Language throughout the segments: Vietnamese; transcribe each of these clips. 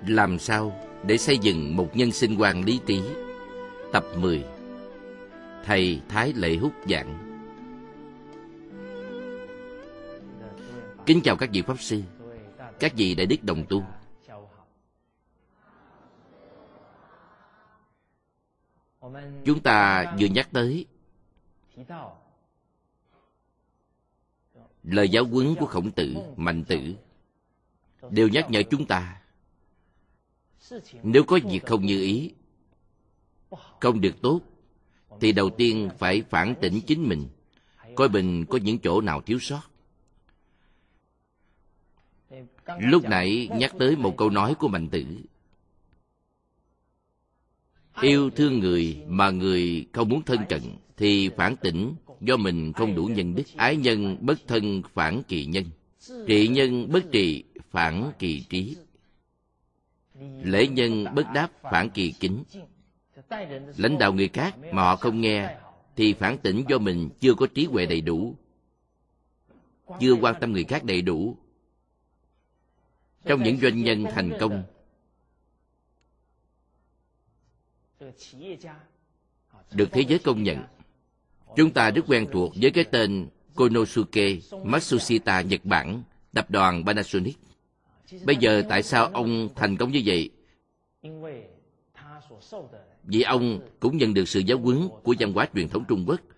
Làm sao để xây dựng một nhân sinh quan lý trí? Tập 10. Thầy Thái Lệ Húc giảng. Kính chào các vị Pháp Sư, các vị Đại Đức đồng tu. Chúng ta vừa nhắc tới lời giáo huấn của Khổng Tử, Mạnh Tử, đều nhắc nhở chúng ta nếu có việc không như ý, không được tốt, thì đầu tiên phải phản tỉnh chính mình, coi mình có những chỗ nào thiếu sót. Lúc nãy nhắc tới một câu nói của Mạnh Tử: yêu thương người mà người không muốn thân cận thì phản tỉnh do mình không đủ nhân đức. Ái nhân bất thân phản kỳ nhân, trị nhân bất trị phản kỳ trí, lễ nhân bất đáp phản kỳ kính. Lãnh đạo người khác mà họ không nghe thì phản tỉnh do mình chưa có trí huệ đầy đủ, chưa quan tâm người khác đầy đủ. Trong những doanh nhân thành công, được thế giới công nhận, chúng ta rất quen thuộc với cái tên Konosuke Matsushita Nhật Bản, tập đoàn Panasonic. Bây giờ tại sao ông thành công như vậy? Vì ông cũng nhận được sự giáo huấn của văn hóa truyền thống Trung Quốc.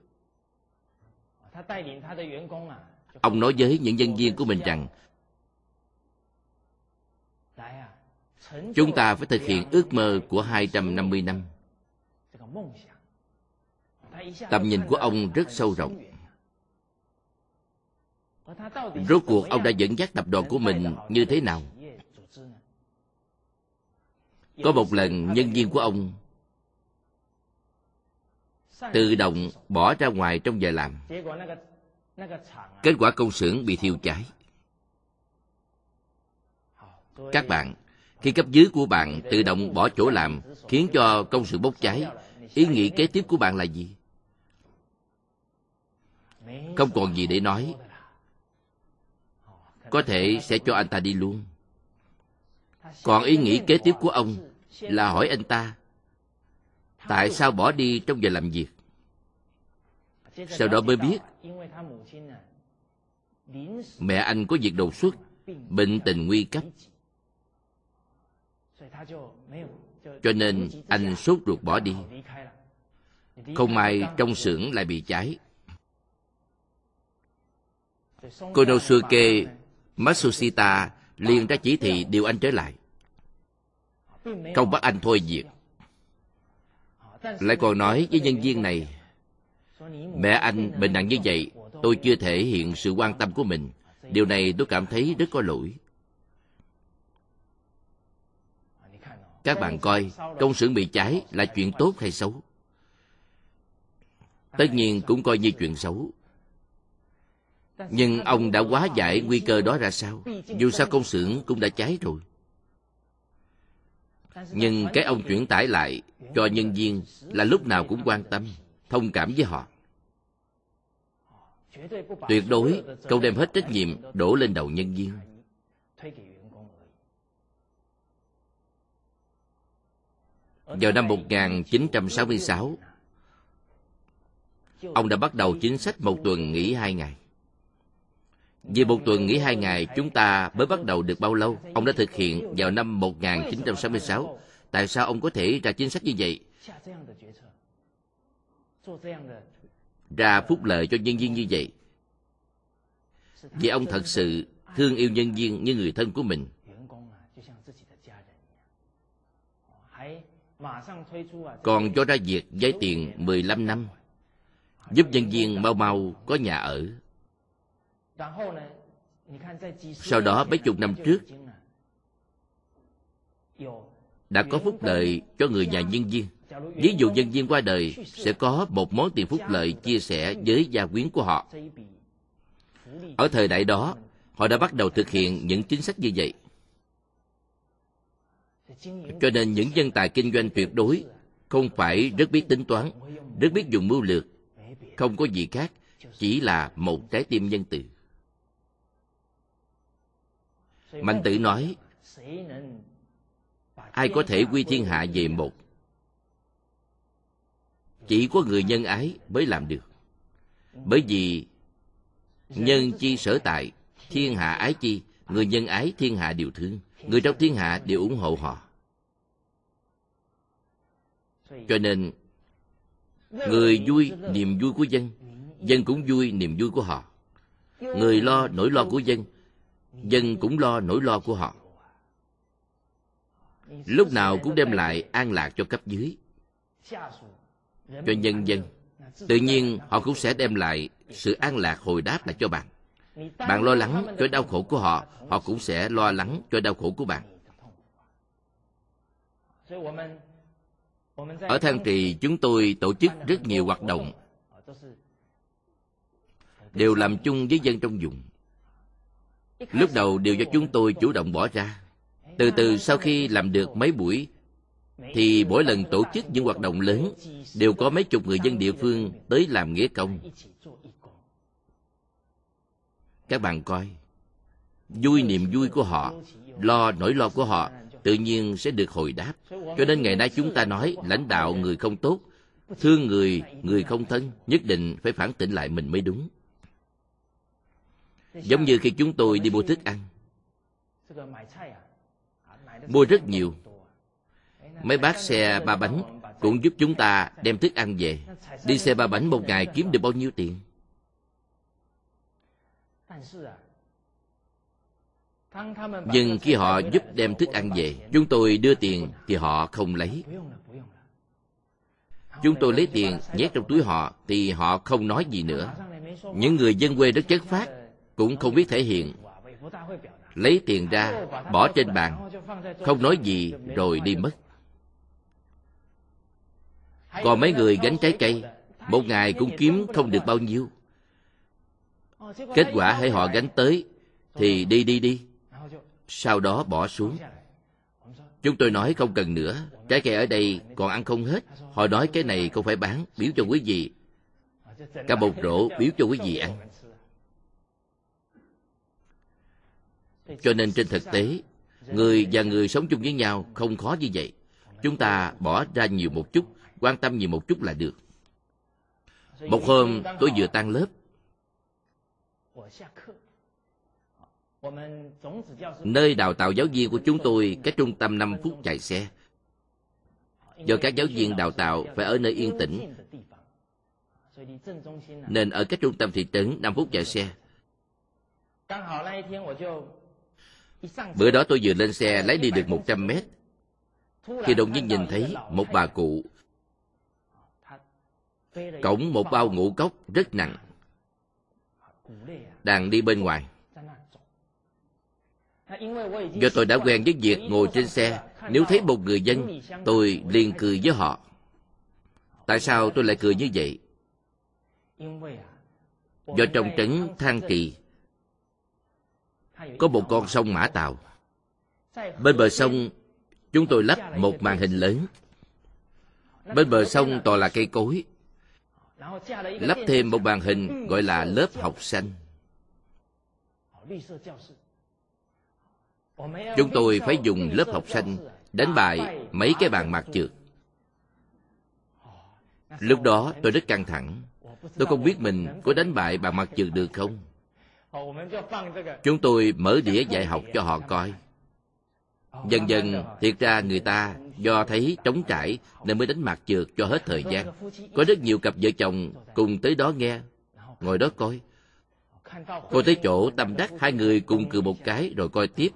Ông nói với những nhân viên của mình rằng chúng ta phải thực hiện ước mơ của 250 năm. Tầm nhìn của ông rất sâu rộng. Rốt cuộc ông đã dẫn dắt tập đoàn của mình như thế nào? Có một lần nhân viên của ông tự động bỏ ra ngoài trong giờ làm. Kết quả công xưởng bị thiêu cháy. Các bạn, khi cấp dưới của bạn tự động bỏ chỗ làm khiến cho công xưởng bốc cháy, ý nghĩ kế tiếp của bạn là gì? Không còn gì để nói. Có thể sẽ cho anh ta đi luôn. Còn ý nghĩ kế tiếp của ông là hỏi anh ta tại sao bỏ đi trong giờ làm việc. Sau đó mới biết mẹ anh có việc đột xuất, bệnh tình nguy cấp, cho nên anh sốt ruột bỏ đi. Không may trong xưởng lại bị cháy. Konosuke Matsushita liền ra chỉ thị điều anh trở lại, không bắt anh thôi việc. Lại còn nói với nhân viên này: mẹ anh bệnh nặng như vậy, tôi chưa thể hiện sự quan tâm của mình. Điều này tôi cảm thấy rất có lỗi. Các bạn coi, công xưởng bị cháy là chuyện tốt hay xấu? Tất nhiên cũng coi như chuyện xấu. Nhưng ông đã hóa giải nguy cơ đó ra sao? Dù sao công xưởng cũng đã cháy rồi. Nhưng cái ông chuyển tải lại cho nhân viên là lúc nào cũng quan tâm, thông cảm với họ. Tuyệt đối không đem hết trách nhiệm đổ lên đầu nhân viên. Vào năm 1966, ông đã bắt đầu chính sách một tuần nghỉ 2 ngày. Vì một tuần nghỉ 2 ngày chúng ta mới bắt đầu được bao lâu? Ông đã thực hiện vào năm 1966. Tại sao ông có thể ra chính sách như vậy? Ra phúc lợi cho nhân viên như vậy? Vì ông thật sự thương yêu nhân viên như người thân của mình. Còn cho ra việc vay tiền 15 năm, giúp nhân viên mau mau có nhà ở. Sau đó mấy chục năm trước đã có phúc lợi cho người nhà nhân viên. Ví dụ nhân viên qua đời sẽ có một món tiền phúc lợi chia sẻ với gia quyến của họ. Ở thời đại đó, họ đã bắt đầu thực hiện những chính sách như vậy. Cho nên những nhân tài kinh doanh tuyệt đối không phải rất biết tính toán, rất biết dùng mưu lược, không có gì khác, chỉ là một trái tim nhân từ. Mạnh Tử nói, ai có thể quy thiên hạ về một. Chỉ có người nhân ái mới làm được. Bởi vì nhân chi sở tại, thiên hạ ái chi. Người nhân ái thiên hạ đều thương. Người trong thiên hạ đều ủng hộ họ. Cho nên người vui niềm vui của dân, dân cũng vui niềm vui của họ. Người lo nỗi lo của dân, dân cũng lo nỗi lo của họ. Lúc nào cũng đem lại an lạc cho cấp dưới, cho nhân dân. Tự nhiên họ cũng sẽ đem lại sự an lạc hồi đáp lại cho bạn. Bạn lo lắng cho đau khổ của họ, họ cũng sẽ lo lắng cho đau khổ của bạn. Ở Thang Trì chúng tôi tổ chức rất nhiều hoạt động, đều làm chung với dân trong vùng. Lúc đầu đều do chúng tôi chủ động bỏ ra. Từ từ sau khi làm được mấy buổi, thì mỗi lần tổ chức những hoạt động lớn đều có mấy chục người dân địa phương tới làm nghĩa công. Các bạn coi, vui niềm vui của họ, lo nỗi lo của họ, tự nhiên sẽ được hồi đáp. Cho nên ngày nay chúng ta nói lãnh đạo người không tốt, thương người, người không thân, nhất định phải phản tỉnh lại mình mới đúng. Giống như khi chúng tôi đi mua thức ăn, mua rất nhiều. Mấy bác xe ba bánh cũng giúp chúng ta đem thức ăn về. Đi xe ba bánh một ngày kiếm được bao nhiêu tiền? Nhưng khi họ giúp đem thức ăn về, chúng tôi đưa tiền thì họ không lấy. Chúng tôi lấy tiền nhét trong túi họ thì họ không nói gì nữa. Những người dân quê rất chất phác, cũng không biết thể hiện. Lấy tiền ra, bỏ trên bàn, không nói gì rồi đi mất. Còn mấy người gánh trái cây, một ngày cũng kiếm không được bao nhiêu. Kết quả hễ họ gánh tới thì đi. Sau đó bỏ xuống. Chúng tôi nói không cần nữa, trái cây ở đây còn ăn không hết. Họ nói cái này không phải bán, biếu cho quý vị. Cả một rổ biếu cho quý vị ăn. Cho nên trên thực tế, người và người sống chung với nhau không khó như vậy. Chúng ta bỏ ra nhiều một chút, quan tâm nhiều một chút là được. Một hôm tôi vừa tan lớp, nơi đào tạo giáo viên của chúng tôi cách trung tâm 5 phút chạy xe. Do các giáo viên đào tạo phải ở nơi yên tĩnh, nên ở cách trung tâm thị trấn 5 phút chạy xe. Bữa đó tôi vừa lên xe lái đi được 100 mét, thì đột nhiên nhìn thấy một bà cụ cõng một bao ngũ cốc rất nặng, đang đi bên ngoài. Do tôi đã quen với việc ngồi trên xe, nếu thấy một người dân, tôi liền cười với họ. Tại sao tôi lại cười như vậy? Do trong trấn Thang Trì có một con sông Mã Tàu. Bên bờ sông chúng tôi lắp một màn hình lớn. Bên bờ sông toàn là cây cối, lắp thêm một màn hình gọi là lớp học xanh. Chúng tôi phải dùng lớp học xanh đánh bại mấy cái bàn mặt trượt. Lúc đó tôi rất căng thẳng. Tôi không biết mình có đánh bại bàn mặt trượt được không. Chúng tôi mở đĩa dạy học cho họ coi. Dần dần thiệt ra người ta do thấy trống trải nên mới đánh mặt trượt cho hết thời gian. Có rất nhiều cặp vợ chồng cùng tới đó nghe, ngồi đó coi. Cô tới chỗ tâm đắc, hai người cùng cười một cái rồi coi tiếp.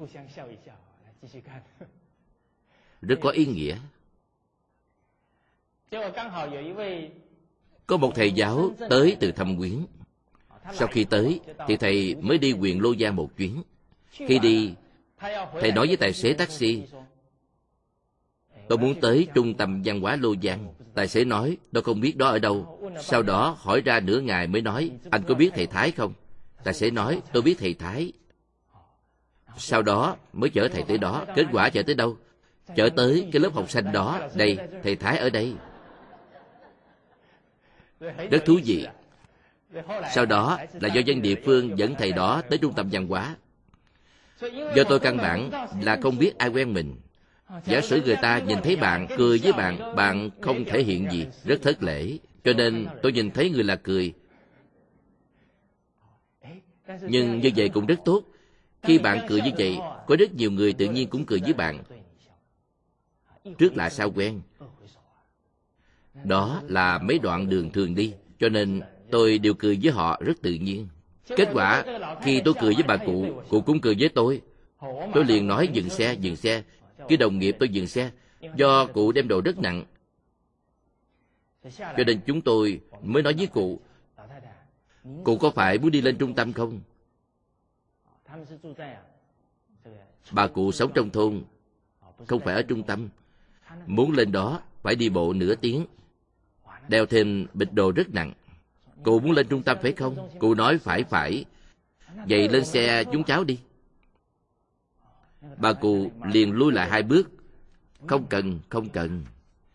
Rất có ý nghĩa. Có một thầy giáo tới từ Thâm Quyến. Sau khi tới thì thầy mới đi huyện Lô Giang một chuyến. Khi đi, thầy nói với tài xế taxi, tôi muốn tới trung tâm văn hóa Lô Giang. Tài xế nói, tôi không biết đó ở đâu. Sau đó hỏi ra nửa ngày mới nói, anh có biết thầy Thái không? Tài xế nói, tôi biết thầy Thái. Sau đó mới chở thầy tới đó. Kết quả chở tới đâu? Chở tới cái lớp học xanh đó. Đây, thầy Thái ở đây. Rất thú vị. Sau đó là do dân địa phương dẫn thầy đó tới trung tâm văn hóa. Do tôi căn bản là không biết ai quen mình, Giả sử người ta nhìn thấy bạn, cười với bạn, bạn không thể hiện gì, rất thất lễ. Cho nên tôi nhìn thấy người là cười. Nhưng như vậy cũng rất tốt. Khi bạn cười như vậy, có rất nhiều người tự nhiên cũng cười với bạn. Trước lạ sau quen. Đó là mấy đoạn đường thường đi. Cho nên tôi đều cười với họ rất tự nhiên. Kết quả, khi tôi cười với bà cụ, cụ cũng cười với tôi. Tôi liền nói dừng xe, dừng xe. Cái đồng nghiệp tôi dừng xe. Do cụ đem đồ rất nặng. Cho nên chúng tôi mới nói với cụ, cụ có phải muốn đi lên trung tâm không? Bà cụ sống trong thôn, không phải ở trung tâm. Muốn lên đó phải đi bộ nửa tiếng, đeo thêm bịch đồ rất nặng. Cụ muốn lên trung tâm phải không? Cụ nói phải. Vậy lên xe chúng cháu đi. Bà cụ liền lui lại 2 bước. Không cần.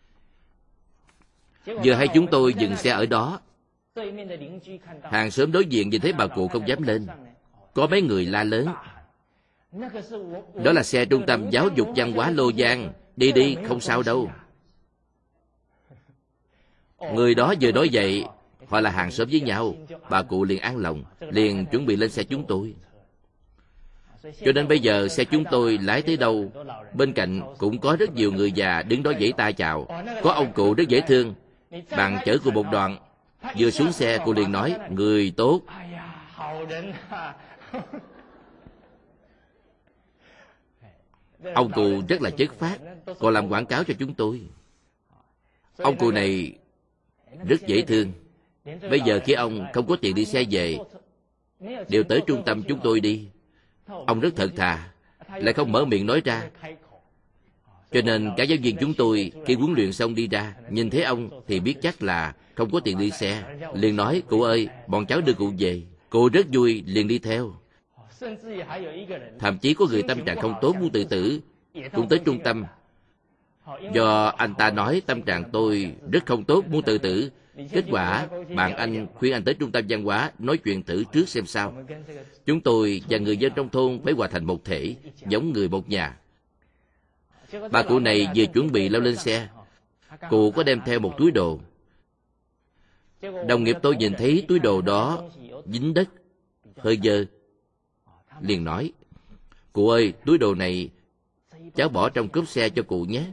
Vừa hay chúng tôi dừng xe ở đó. Hàng xóm đối diện nhìn thấy bà cụ không dám lên. Có mấy người la lớn. Đó là xe trung tâm giáo dục văn hóa Lô Giang. Đi, không sao đâu. Người đó vừa nói vậy, họ là hàng xóm với nhau. Bà cụ liền an lòng, liền chuẩn bị lên xe chúng tôi. Cho nên bây giờ xe chúng tôi lái tới đâu, bên cạnh cũng có rất nhiều người già đứng đó vẫy tay chào. Có ông cụ rất dễ thương. Bạn chở cụ một đoạn, vừa xuống xe cụ liền nói, người tốt. Ông cụ rất là chất phác, còn làm quảng cáo cho chúng tôi. Ông cụ này rất dễ thương. Bây giờ khi ông không có tiền đi xe về, đều tới trung tâm chúng tôi đi. Ông rất thật thà, lại không mở miệng nói ra. Cho nên cả giáo viên chúng tôi khi huấn luyện xong đi ra, nhìn thấy ông thì biết chắc là không có tiền đi xe. Liền nói, cụ ơi, bọn cháu đưa cụ về. Cụ rất vui, liền đi theo. Thậm chí có người tâm trạng không tốt muốn tự tử, cũng tới trung tâm. Do anh ta nói tâm trạng tôi rất không tốt muốn tự tử. Kết quả, bạn anh khuyên anh tới trung tâm văn hóa nói chuyện thử trước xem sao. Chúng tôi và người dân trong thôn phải hòa thành một thể, giống người một nhà. Bà cụ này vừa chuẩn bị leo lên xe, cụ có đem theo một túi đồ. Đồng nghiệp tôi nhìn thấy túi đồ đó dính đất, hơi dơ, liền nói, cụ ơi, túi đồ này cháu bỏ trong cốp xe cho cụ nhé.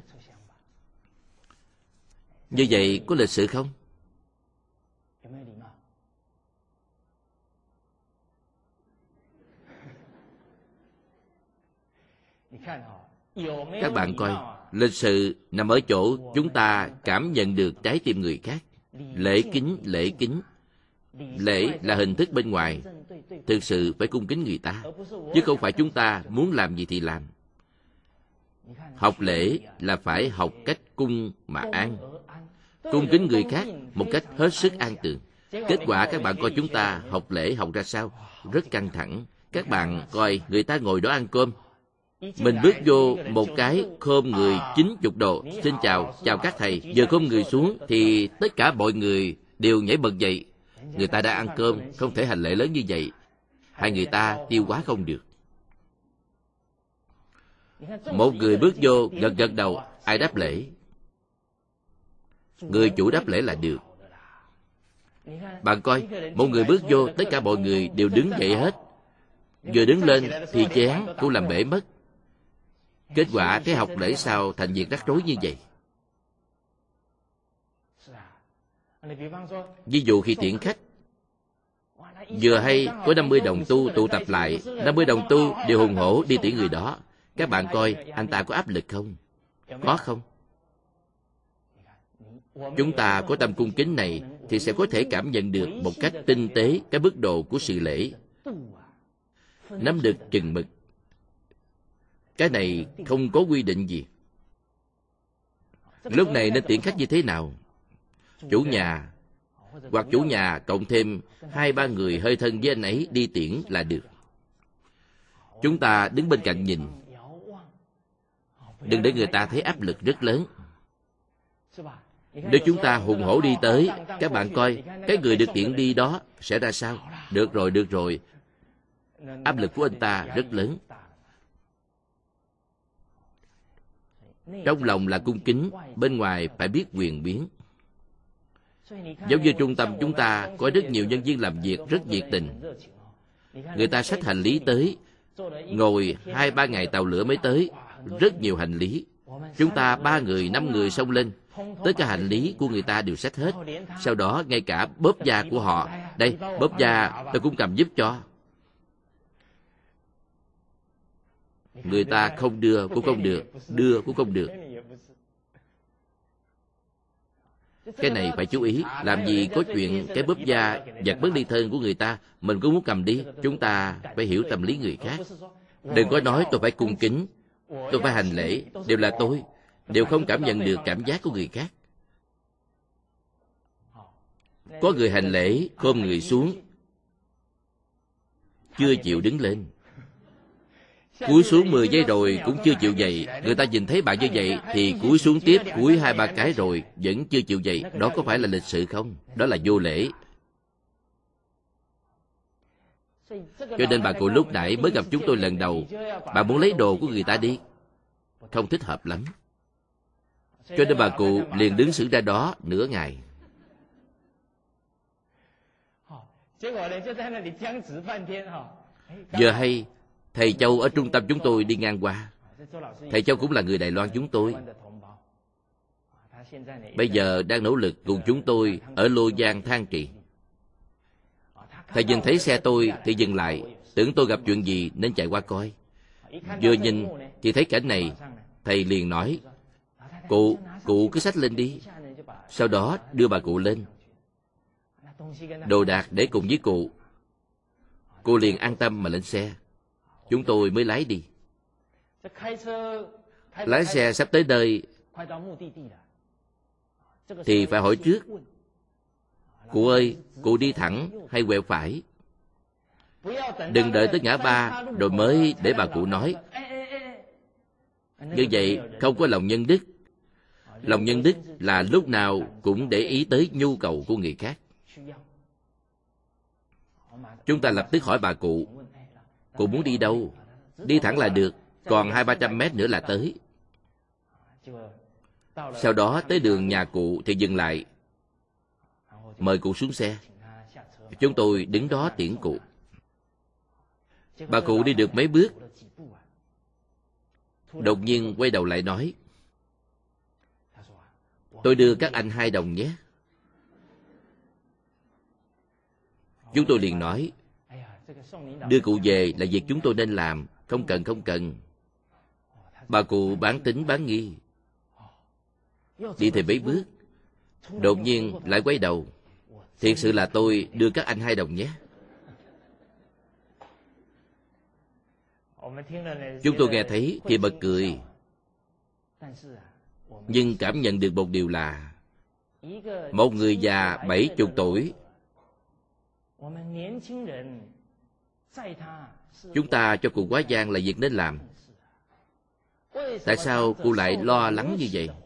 Như vậy có lịch sự không? Các bạn coi, lịch sự nằm ở chỗ chúng ta cảm nhận được trái tim người khác. Lễ kính. Lễ là hình thức bên ngoài. Thực sự phải cung kính người ta, chứ không phải chúng ta muốn làm gì thì làm. Học lễ là phải học cách cung mà an. Cung kính người khác một cách hết sức an tường. Kết quả các bạn coi chúng ta học lễ học ra sao? Rất căng thẳng. Các bạn coi người ta ngồi đó ăn cơm, mình bước vô một cái khom người 90 độ, xin chào các thầy. Giờ khom người xuống thì tất cả mọi người đều nhảy bật dậy. Người ta đã ăn cơm, không thể hành lễ lớn như vậy. Hai người ta tiêu hóa không được. Một người bước vô gật đầu, ai đáp lễ? Người chủ đáp lễ là được. Bạn coi, một người bước vô, tất cả mọi người đều đứng dậy hết. Vừa đứng lên thì chén cũng làm bể mất. Kết quả cái học lễ sao thành việc rắc rối như vậy. Ví dụ khi tiễn khách, vừa hay có 50 đồng tu tụ tập lại, 50 đồng tu đều hùng hổ đi tiễn người đó. Các bạn coi, anh ta có áp lực không? Có không? Chúng ta có tâm cung kính này thì sẽ có thể cảm nhận được một cách tinh tế cái mức độ của sự lễ, nắm được chừng mực. Cái này không có quy định gì. Lúc này nên tiễn khách như thế nào? Chủ nhà hoặc chủ nhà cộng thêm 2-3 người hơi thân với anh ấy đi tiễn là được. Chúng ta đứng bên cạnh nhìn, đừng để người ta thấy áp lực rất lớn. Nếu chúng ta hùng hổ đi tới, các bạn coi cái người được tiễn đi đó sẽ ra sao? Được rồi. Áp lực của anh ta rất lớn. Trong lòng là cung kính, bên ngoài phải biết quyền biến. Giống như trung tâm chúng ta có rất nhiều nhân viên làm việc rất nhiệt tình. Người ta xách hành lý tới, ngồi 2-3 ngày tàu lửa mới tới, rất nhiều hành lý. Chúng ta 3 người, 5 người xông lên, tất cả hành lý của người ta đều xách hết. Sau đó ngay cả bóp da của họ, đây, bóp da tôi cũng cầm giúp cho. Người ta không đưa cũng không được, đưa cũng không được. Cái này phải chú ý. Làm gì có chuyện cái bóp da giật mất ly thân của người ta, mình cũng muốn cầm đi. Chúng ta phải hiểu tâm lý người khác. Đừng có nói tôi phải cung kính, tôi phải hành lễ, đều là tôi, đều không cảm nhận được cảm giác của người khác. Có người hành lễ, khom người xuống, chưa chịu đứng lên. Cúi xuống 10 giây rồi cũng chưa chịu dậy. Người ta nhìn thấy bạn như vậy thì cúi xuống tiếp, cúi 2-3 cái rồi vẫn chưa chịu dậy. Đó có phải là lịch sự không? Đó là vô lễ. Cho nên bà cụ lúc nãy mới gặp chúng tôi lần đầu, bà muốn lấy đồ của người ta đi, không thích hợp lắm. Cho nên bà cụ liền đứng sững ra đó nửa ngày. Giờ hay thầy Châu ở trung tâm chúng tôi đi ngang qua. Thầy Châu cũng là người Đài Loan chúng tôi. Bây giờ đang nỗ lực cùng chúng tôi ở Lô Giang than trị. Thầy nhìn thấy xe tôi thì dừng lại, tưởng tôi gặp chuyện gì nên chạy qua coi. Vừa nhìn thì thấy cảnh này, thầy liền nói, Cụ cứ xách lên đi. Sau đó đưa bà cụ lên. Đồ đạc để cùng với cụ. Cô liền an tâm mà lên xe. Chúng tôi mới lái đi. Lái xe sắp tới nơi thì phải hỏi trước, cụ ơi, cụ đi thẳng hay quẹo phải? Đừng đợi tới ngã ba rồi mới để bà cụ nói. Như vậy không có lòng nhân đức. Lòng nhân đức là lúc nào cũng để ý tới nhu cầu của người khác. Chúng ta lập tức hỏi bà cụ, cụ muốn đi đâu? Đi thẳng là được, còn 200-300 mét nữa là tới. Sau đó tới đường nhà cụ thì dừng lại, mời cụ xuống xe. Chúng tôi đứng đó tiễn cụ. Bà cụ đi được mấy bước, đột nhiên quay đầu lại nói, tôi đưa các anh 2 đồng nhé. Chúng tôi liền nói, đưa cụ về là việc chúng tôi nên làm, không cần. Bà cụ bán tín bán nghi, đi thêm mấy bước, đột nhiên lại quay đầu, thiệt sự là tôi đưa các anh 2 đồng nhé. Chúng tôi nghe thấy thì bật cười, nhưng cảm nhận được một điều là một người già 70 tuổi, chúng ta cho cụ quá giang là việc nên làm. Tại sao cụ lại lo lắng như vậy?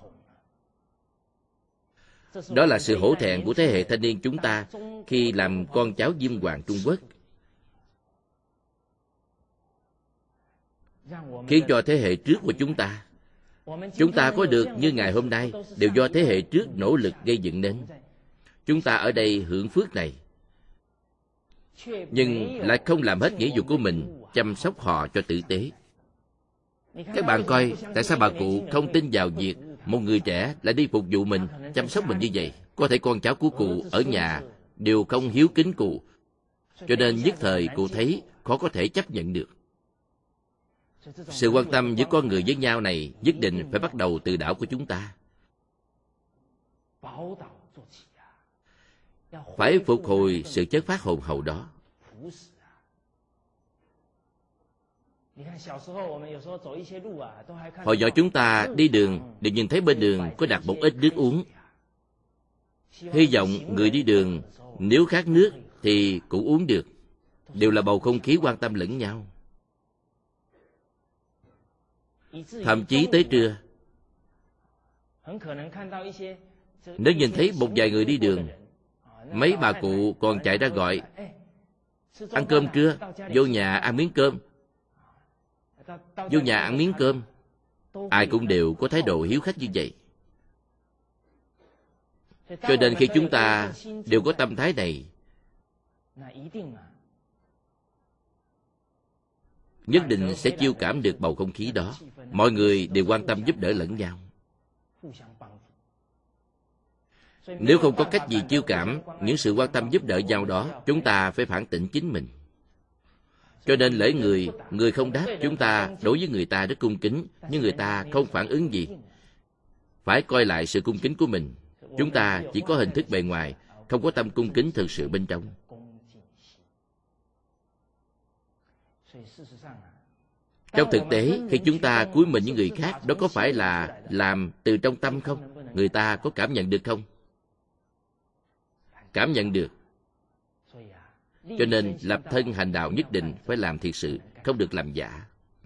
Đó là sự hổ thẹn của thế hệ thanh niên chúng ta khi làm con cháu Diêm Hoàng Trung Quốc, khiến cho thế hệ trước của chúng ta có được như ngày hôm nay đều do thế hệ trước nỗ lực gây dựng nên. Chúng ta ở đây hưởng phước này, nhưng lại không làm hết nghĩa vụ của mình chăm sóc họ cho tử tế. Các bạn coi, tại sao bà cụ không tin vào việc một người trẻ lại đi phục vụ mình, chăm sóc mình như vậy? Có thể con cháu của cụ ở nhà đều không hiếu kính cụ, cho nên nhất thời cụ thấy khó có thể chấp nhận được. Sự quan tâm giữa con người với nhau này nhất định phải bắt đầu từ đạo của chúng ta. Phải phục hồi sự chất phát hồn hậu đó. Hồi nhỏ chúng ta đi đường đều nhìn thấy bên đường có đặt một ít nước uống. Hy vọng người đi đường nếu khát nước thì cũng uống được. Đều là bầu không khí quan tâm lẫn nhau. Thậm chí tới trưa, nếu nhìn thấy một vài người đi đường, mấy bà cụ còn chạy ra gọi, ăn cơm trưa, vô nhà ăn miếng cơm. Vô nhà ăn miếng cơm. ai cũng đều có thái độ hiếu khách như vậy. Cho nên khi chúng ta đều có tâm thái này, nhất định sẽ chiêu cảm được bầu không khí đó. Mọi người đều quan tâm giúp đỡ lẫn nhau. Nếu không có cách gì chiêu cảm những sự quan tâm giúp đỡ nhau đó, chúng ta phải phản tỉnh chính mình. Cho nên lễ người không đáp, chúng ta đối với người ta rất cung kính, nhưng người ta không phản ứng gì. Phải coi lại sự cung kính của mình. Chúng ta chỉ có hình thức bề ngoài, không có tâm cung kính thực sự bên trong. Trong thực tế, khi chúng ta cúi mình với người khác, đó có phải là làm từ trong tâm không? Người ta có cảm nhận được không? Cảm nhận được. Cho nên lập thân hành đạo nhất định phải làm thiệt sự, không được làm giả.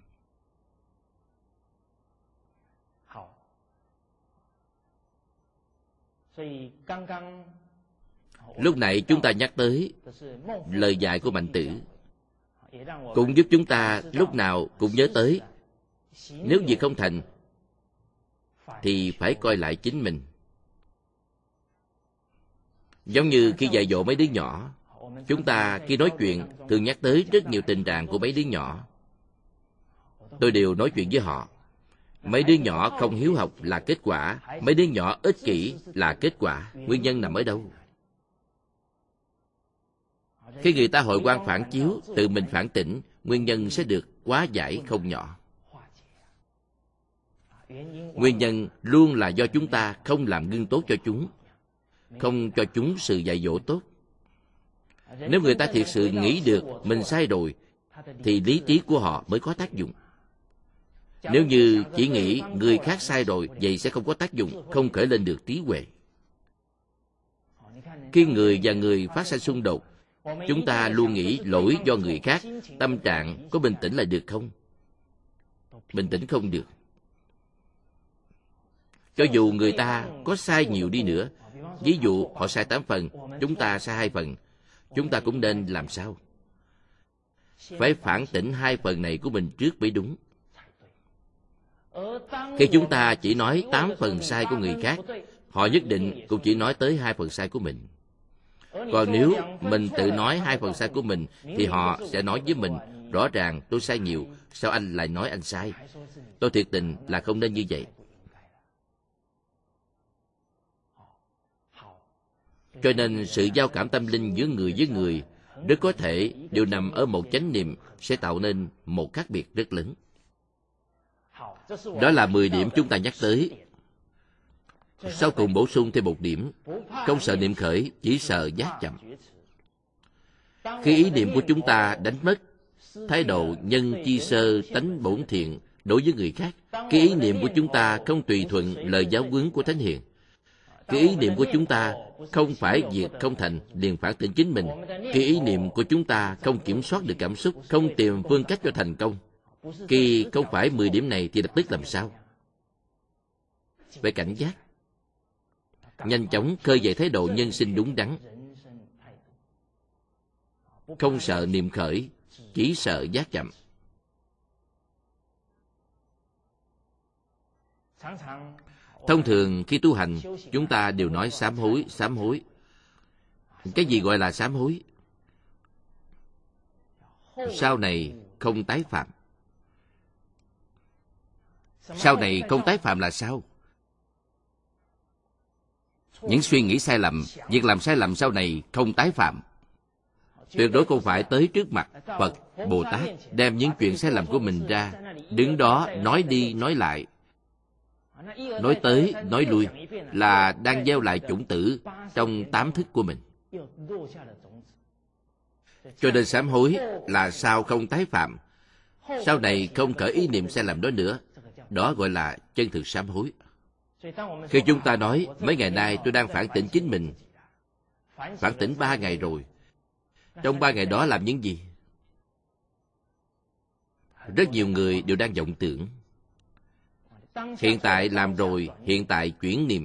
Lúc nãy chúng ta nhắc tới lời dạy của Mạnh Tử, cũng giúp chúng ta lúc nào cũng nhớ tới, nếu việc không thành thì phải coi lại chính mình. Giống như khi dạy dỗ mấy đứa nhỏ, chúng ta khi nói chuyện thường nhắc tới rất nhiều tình trạng của mấy đứa nhỏ. Tôi đều nói chuyện với họ. Mấy đứa nhỏ không hiếu học là kết quả, mấy đứa nhỏ ích kỷ là kết quả. Nguyên nhân nằm ở đâu? Khi người ta hội quan phản chiếu, tự mình phản tỉnh, nguyên nhân sẽ được hóa giải không nhỏ. Nguyên nhân luôn là do chúng ta không làm gương tốt cho chúng, không cho chúng sự dạy dỗ tốt. Nếu người ta thiệt sự nghĩ được mình sai rồi, thì lý trí của họ mới có tác dụng. Nếu như chỉ nghĩ người khác sai rồi, vậy sẽ không có tác dụng, không khởi lên được trí huệ. Khi người và người phát sinh xung đột, chúng ta luôn nghĩ lỗi do người khác. Tâm trạng có bình tĩnh là được không? Bình tĩnh không được. Cho dù người ta có sai nhiều đi nữa, ví dụ họ sai 8 phần, chúng ta sai 2 phần, chúng ta cũng nên làm sao? Phải phản tỉnh 2 phần này của mình trước mới đúng. Khi chúng ta chỉ nói 8 phần sai của người khác, họ nhất định cũng chỉ nói tới 2 phần sai của mình. Còn nếu mình tự nói 2 phần sai của mình, thì họ sẽ nói với mình, rõ ràng tôi sai nhiều, sao anh lại nói anh sai? Tôi thiệt tình là không nên như vậy. Cho nên sự giao cảm tâm linh giữa người với người rất có thể đều nằm ở một chánh niệm, sẽ tạo nên một khác biệt rất lớn. Đó là 10 điểm chúng ta nhắc tới. Sau cùng bổ sung thêm một điểm: không sợ niệm khởi, chỉ sợ giác chậm. Khi ý niệm của chúng ta đánh mất thái độ nhân chi sơ tánh bổn thiện đối với người khác, khi ý niệm của chúng ta không tùy thuận lời giáo huấn của Thánh Hiền, khi ý niệm của chúng ta không phải việc không thành liền phản tỉnh chính mình, khi ý niệm của chúng ta không kiểm soát được cảm xúc, không tìm phương cách cho thành công, khi không phải 10 điểm này thì lập tức làm sao? Phải cảnh giác, nhanh chóng khơi dậy thái độ nhân sinh đúng đắn. Không sợ niệm khởi, chỉ sợ giác chậm. Thông thường khi tu hành, chúng ta đều nói sám hối, sám hối. Cái gì gọi là sám hối? Sau này không tái phạm. Sau này không tái phạm là sao? Những suy nghĩ sai lầm, việc làm sai lầm sau này không tái phạm. Tuyệt đối không phải tới trước mặt Phật, Bồ Tát, đem những chuyện sai lầm của mình ra, đứng đó nói đi nói lại, nói tới nói lui, là đang gieo lại chủng tử trong 8 thức của mình. Cho nên sám hối là sao không tái phạm, sau này không khởi ý niệm sai lầm đó nữa. Đó gọi là chân thực sám hối. Khi chúng ta nói mấy ngày nay tôi đang phản tỉnh chính mình, phản tỉnh 3 ngày rồi, trong 3 ngày đó làm những gì? Rất nhiều người đều đang vọng tưởng. Hiện tại làm rồi, hiện tại chuyển niệm.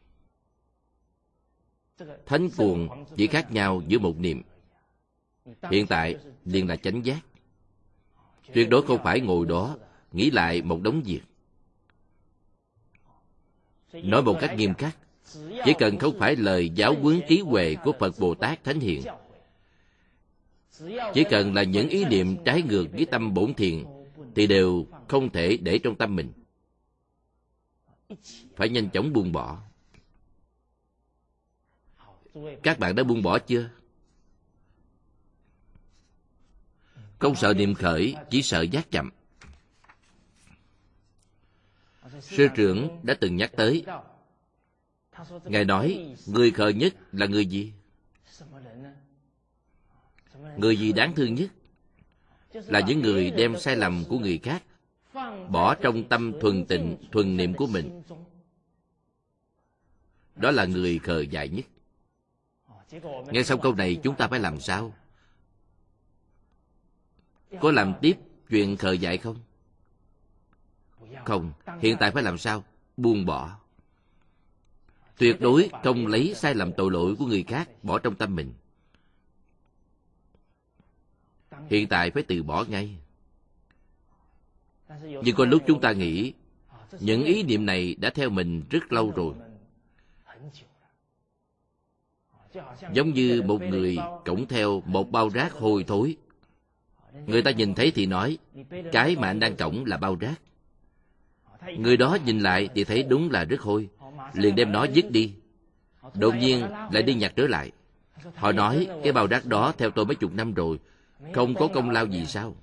Thánh cuồng chỉ khác nhau giữa một niệm. Hiện tại liền là chánh giác. Tuyệt đối không phải ngồi đó nghĩ lại một đống việc. Nói một cách nghiêm khắc, chỉ cần không phải lời giáo huấn trí huệ của Phật Bồ Tát Thánh Hiền, chỉ cần là những ý niệm trái ngược với tâm bổn thiện, thì đều không thể để trong tâm mình. Phải nhanh chóng buông bỏ. Các bạn đã buông bỏ chưa? Không sợ niệm khởi, chỉ sợ giác chậm. Sư trưởng đã từng nhắc tới. Ngài nói, người khờ nhất là người gì? Người gì đáng thương nhất? Là những người đem sai lầm của người khác bỏ trong tâm thuần tịnh, thuần niệm của mình. Đó là người khờ dại nhất. Nghe xong câu này chúng ta phải làm sao? Có làm tiếp chuyện khờ dại không? Không. Hiện tại phải làm sao? Buông bỏ. Tuyệt đối không lấy sai lầm tội lỗi của người khác bỏ trong tâm mình. Hiện tại phải từ bỏ ngay. Nhưng có lúc chúng ta nghĩ những ý niệm này đã theo mình rất lâu rồi. Giống như một người cõng theo một bao rác hôi thối. Người ta nhìn thấy thì nói, cái mà anh đang cõng là bao rác. Người đó nhìn lại thì thấy đúng là rất hôi, liền đem nó vứt đi. Đột nhiên lại đi nhặt trở lại. Họ nói, cái bao rác đó theo tôi mấy chục năm rồi, không có công lao gì sao?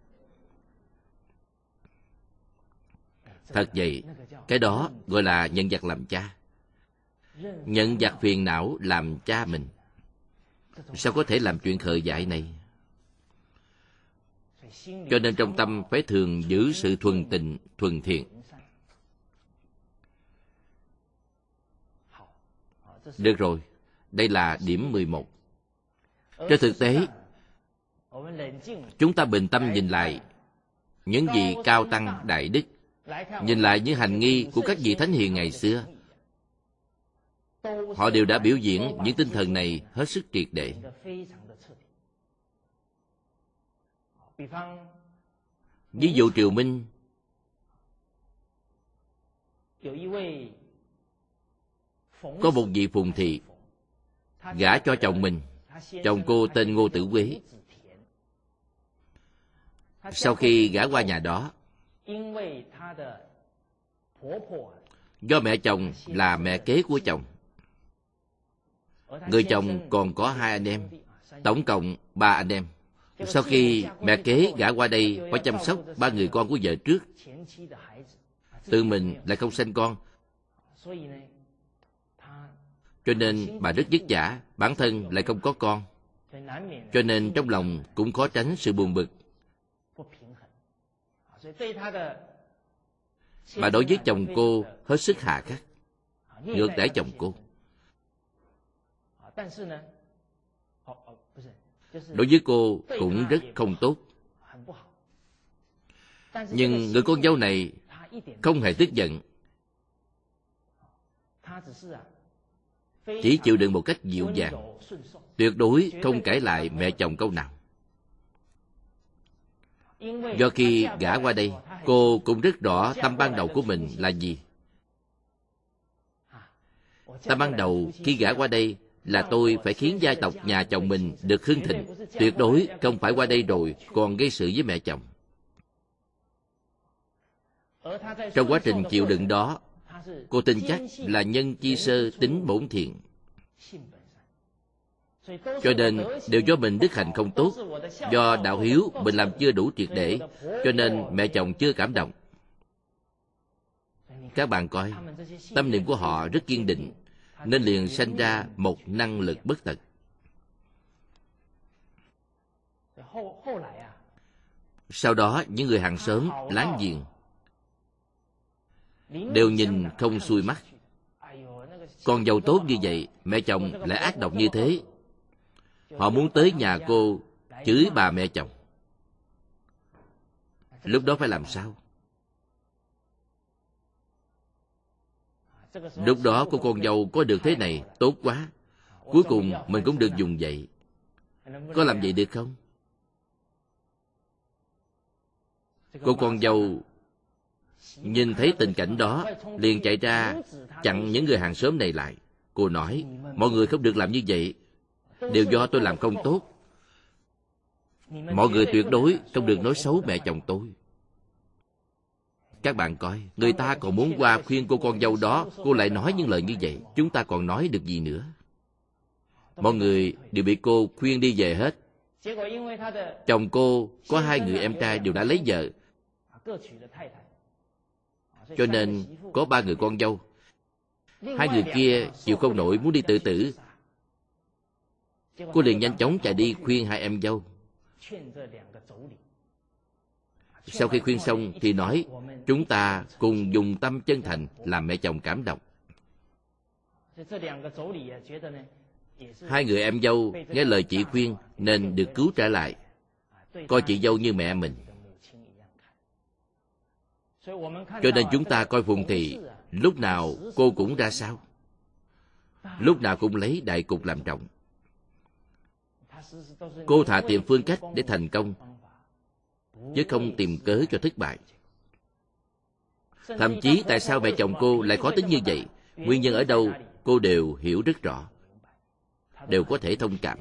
Thật vậy, cái đó gọi là nhận vặt làm cha. Nhận vặt phiền não làm cha mình. Sao có thể làm chuyện khờ dại này? Cho nên trong tâm phải thường giữ sự thuần tịnh, thuần thiện. Được rồi, đây là điểm 11. Trên thực tế, chúng ta bình tâm nhìn lại những vị cao tăng đại đức, nhìn lại những hành nghi của các vị thánh hiền ngày xưa. Họ đều đã biểu diễn những tinh thần này hết sức triệt để. Ví dụ Triều Minh, có một vị phùng thị gả cho chồng mình. Chồng cô tên Ngô Tử Quế. Sau khi gả qua nhà đó, do mẹ chồng là mẹ kế của chồng, người chồng còn có 2 anh em, tổng cộng 3 anh em. Sau khi mẹ kế gả qua đây phải chăm sóc 3 người con của vợ trước, tự mình lại không sinh con, cho nên bà rất vất vả, bản thân lại không có con, cho nên trong lòng cũng khó tránh sự buồn bực. Bà đối với chồng cô hết sức hà khắc, ngược đãi chồng cô. Đối với cô cũng rất không tốt. Nhưng người con dâu này không hề tức giận, chỉ chịu đựng một cách dịu dàng, tuyệt đối không cãi lại mẹ chồng câu nào. Do khi gả qua đây, cô cũng rất rõ tâm ban đầu của mình là gì. Tâm ban đầu khi gả qua đây là tôi phải khiến gia tộc nhà chồng mình được hưng thịnh, tuyệt đối không phải qua đây rồi còn gây sự với mẹ chồng. Trong quá trình chịu đựng đó, cô tin chắc là nhân chi sơ tính bổn thiện, cho nên đều do mình đức hạnh không tốt, do đạo hiếu mình làm chưa đủ triệt để, cho nên mẹ chồng chưa cảm động. Các bạn coi, tâm niệm của họ rất kiên định, nên liền sanh ra một năng lực bất tận. Sau đó những người hàng xóm, láng giềng đều nhìn không xuôi mắt. Con dâu tốt như vậy, mẹ chồng lại ác độc như thế. Họ muốn tới nhà cô chửi bà mẹ chồng. Lúc đó phải làm sao? Lúc đó cô con dâu có được thế này, tốt quá. Cuối cùng mình cũng được dùng vậy. Có làm vậy được không? nhìn thấy tình cảnh đó, liền chạy ra chặn những người hàng xóm này lại. Cô nói, mọi người không được làm như vậy, đều do tôi làm không tốt. Mọi người tuyệt đối không được nói xấu mẹ chồng tôi. Các bạn coi, người ta còn muốn qua khuyên cô con dâu đó, cô lại nói những lời như vậy. Chúng ta còn nói được gì nữa? Mọi người đều bị cô khuyên đi về hết. Chồng cô có 2 người em trai đều đã lấy vợ, cho nên có 3 người con dâu. 2 người kia chịu không nổi muốn đi tự tử. Cô liền nhanh chóng chạy đi khuyên 2 em dâu. Sau khi khuyên xong thì nói, chúng ta cùng dùng tâm chân thành làm mẹ chồng cảm động. 2 người em dâu nghe lời chị khuyên nên được cứu trở lại, coi chị dâu như mẹ mình. Cho nên chúng ta coi Phùng Thị, lúc nào cô cũng ra sao, lúc nào cũng lấy đại cục làm trọng. Cô thà tìm phương cách để thành công, chứ không tìm cớ cho thất bại. Thậm chí tại sao mẹ chồng cô lại khó tính như vậy, nguyên nhân ở đâu, cô đều hiểu rất rõ, đều có thể thông cảm.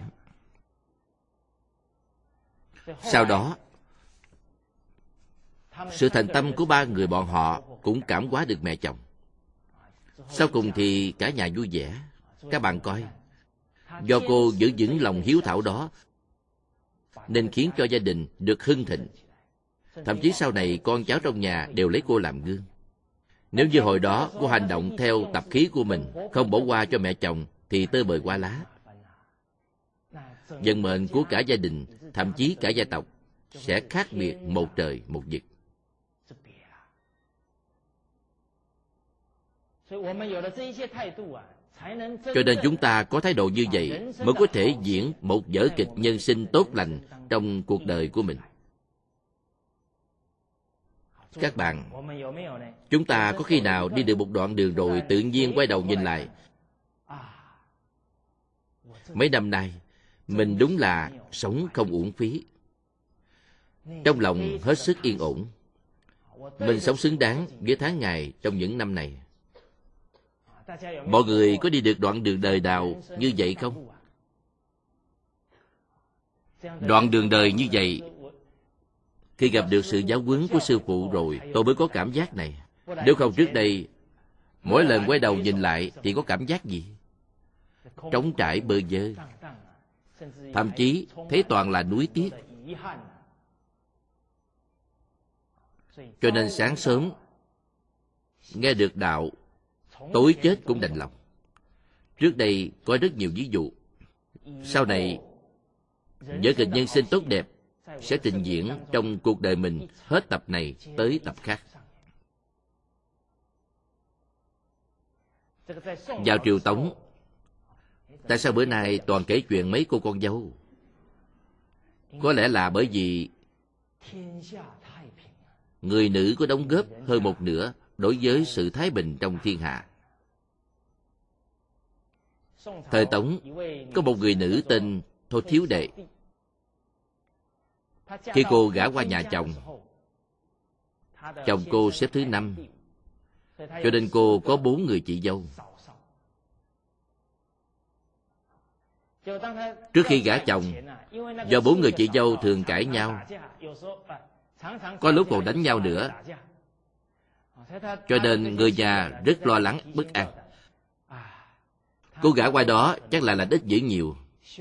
Sau đó, sự thành tâm của 3 người bọn họ cũng cảm hóa được mẹ chồng. Sau cùng thì cả nhà vui vẻ. Các bạn coi, do cô giữ vững lòng hiếu thảo đó, nên khiến cho gia đình được hưng thịnh. Thậm chí sau này con cháu trong nhà đều lấy cô làm gương. Nếu như hồi đó cô hành động theo tập khí của mình, không bỏ qua cho mẹ chồng, thì tơi bời quá lá. Vận mệnh của cả gia đình, thậm chí cả gia tộc, sẽ khác biệt một trời một vực. Cho nên chúng ta có thái độ như vậy mới có thể diễn một vở kịch nhân sinh tốt lành trong cuộc đời của mình. Các bạn, chúng ta có khi nào đi được một đoạn đường rồi tự nhiên quay đầu nhìn lại, mấy năm nay mình đúng là sống không uổng phí, trong lòng hết sức yên ổn, mình sống xứng đáng với tháng ngày trong những năm này. Mọi người có đi được đoạn đường đời nào như vậy không? Đoạn đường đời như vậy, khi gặp được sự giáo huấn của sư phụ rồi, tôi mới có cảm giác này. Nếu không trước đây, mỗi lần quay đầu nhìn lại thì có cảm giác gì? Trống trải bơ vơ, thậm chí thấy toàn là nuối tiếc. Cho nên sáng sớm nghe được đạo, tối chết cũng đành lòng. Trước đây có rất nhiều ví dụ. Sau này, vở kịch nhân sinh tốt đẹp sẽ trình diễn trong cuộc đời mình, hết tập này tới tập khác. Vào triều Tống, tại sao bữa nay toàn kể chuyện mấy cô con dâu? Có lẽ là bởi vì người nữ có đóng góp hơn một nửa đối với sự thái bình trong thiên hạ. Thời Tống, có một người nữ tên Thôi Thiếu Đệ. Khi cô gả qua nhà chồng, chồng cô xếp thứ 5, cho nên cô có 4 người chị dâu. Trước khi gả chồng, do 4 người chị dâu thường cãi nhau, có lúc còn đánh nhau nữa, cho nên người nhà rất lo lắng, bất an. Cô gả qua đó chắc là ít dữ nhiều.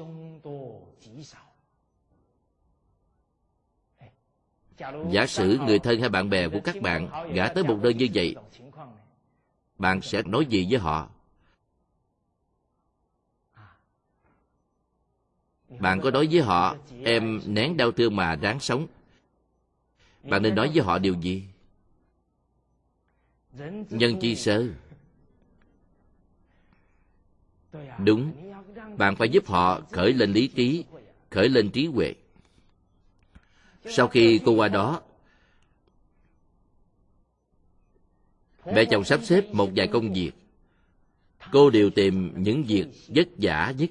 Giả sử người thân hay bạn bè của các bạn gả tới một nơi như vậy, bạn sẽ nói gì với họ? Bạn có nói với họ, em nén đau thương mà ráng sống, bạn nên nói với họ điều gì? Nhân chi sơ. Đúng, bạn phải giúp họ khởi lên lý trí, khởi lên trí huệ. Sau khi cô qua đó, mẹ chồng sắp xếp một vài công việc, cô đều tìm những việc vất vả nhất.